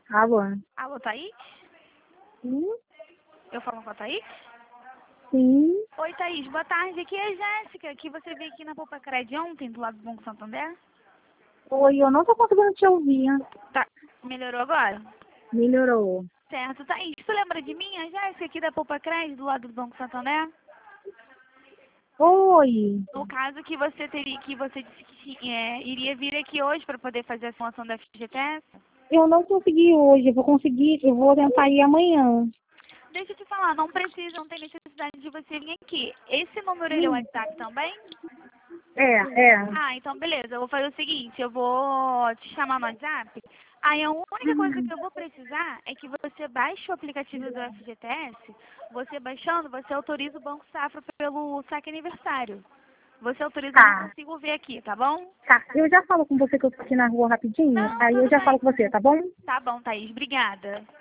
Alô? Alô, Thaís? Sim? Eu falo com a Thaís? Sim? Oi, Thaís. Boa tarde. Aqui é a Jéssica, que você veio aqui na Poupa Cred ontem, do lado do Banco Santander. Oi, eu não tô conseguindo te ouvir. Tá. Melhorou agora? Melhorou. Certo. Thaís, tu lembra de mim, a Jéssica, aqui da Poupa Cred, do lado do Banco Santander? Oi. No caso que você teria, que você disse que iria vir aqui hoje para poder fazer a simulação da FGTS? Eu não consegui hoje, eu vou tentar ir amanhã. Deixa eu te falar, não precisa, não tem necessidade de você vir aqui. Esse número ele é o WhatsApp também? É. Ah, então beleza. Eu vou fazer o seguinte, eu vou te chamar no WhatsApp. Aí a única coisa que eu vou precisar é que você baixe o aplicativo do FGTS. Você baixando, você autoriza o Banco Safra pelo saque aniversário. Você autoriza, eu não Tá, consigo ver aqui, tá bom? tá. Eu já falo com você que eu tô aqui na rua rapidinho, Não, aí eu tudo já bem. falo com você, tá bom? Tá bom, Thaís. Obrigada.